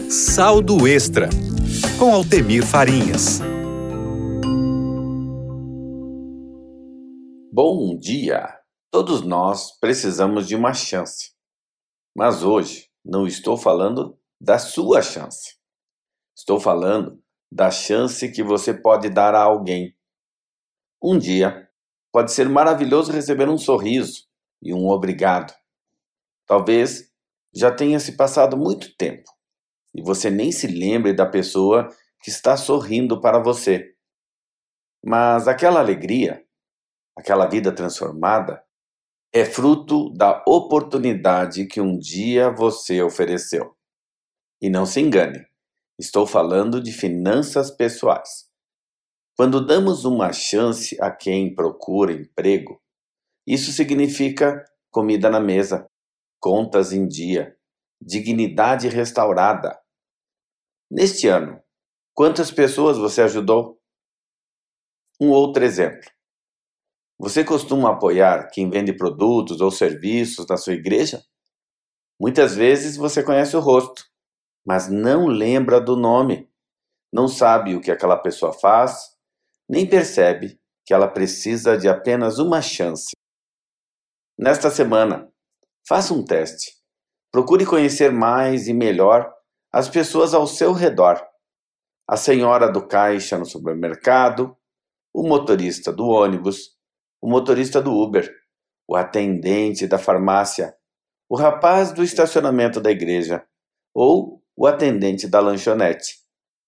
Saldo Extra, com Altemir Farinhas. Bom dia! Todos nós precisamos de uma chance. Mas hoje não estou falando da sua chance. Estou falando da chance que você pode dar a alguém. Um dia pode ser maravilhoso receber um sorriso e um obrigado. Talvez já tenha se passado muito tempo e você nem se lembre da pessoa que está sorrindo para você. Mas aquela alegria, aquela vida transformada, é fruto da oportunidade que um dia você ofereceu. E não se engane, estou falando de finanças pessoais. Quando damos uma chance a quem procura emprego, isso significa comida na mesa, contas em dia, dignidade restaurada. Neste ano, quantas pessoas você ajudou? Um outro exemplo. Você costuma apoiar quem vende produtos ou serviços na sua igreja? Muitas vezes você conhece o rosto, mas não lembra do nome, não sabe o que aquela pessoa faz, nem percebe que ela precisa de apenas uma chance. Nesta semana, faça um teste. Procure conhecer mais e melhor as pessoas ao seu redor. A senhora do caixa no supermercado, o motorista do ônibus, o motorista do Uber, o atendente da farmácia, o rapaz do estacionamento da igreja ou o atendente da lanchonete.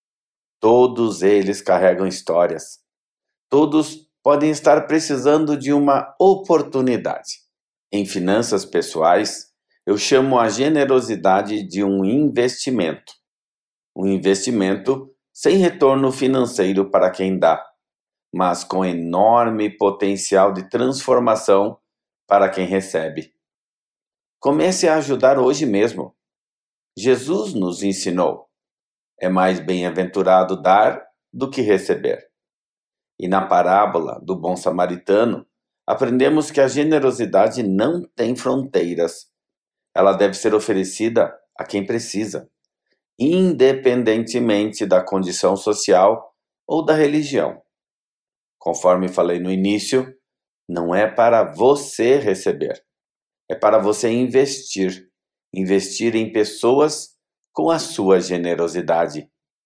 Todos eles carregam histórias. Todos podem estar precisando de uma oportunidade. Em finanças pessoais, eu chamo a generosidade de um investimento. Um investimento sem retorno financeiro para quem dá, mas com enorme potencial de transformação para quem recebe. Comece a ajudar hoje mesmo. Jesus nos ensinou: é mais bem-aventurado dar do que receber. E na parábola do bom samaritano, aprendemos que a generosidade não tem fronteiras. Ela deve ser oferecida a quem precisa, independentemente da condição social ou da religião. Conforme falei no início, não é para você receber, é para você investir em pessoas com a sua generosidade.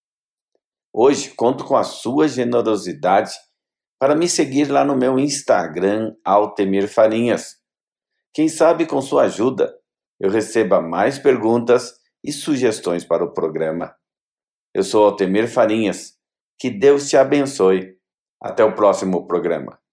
Hoje conto com a sua generosidade para me seguir lá no meu Instagram, Altemir Farinhas. Quem sabe com sua ajuda eu receba mais perguntas e sugestões para o programa. Eu sou Altemir Farinhas. Que Deus te abençoe. Até o próximo programa.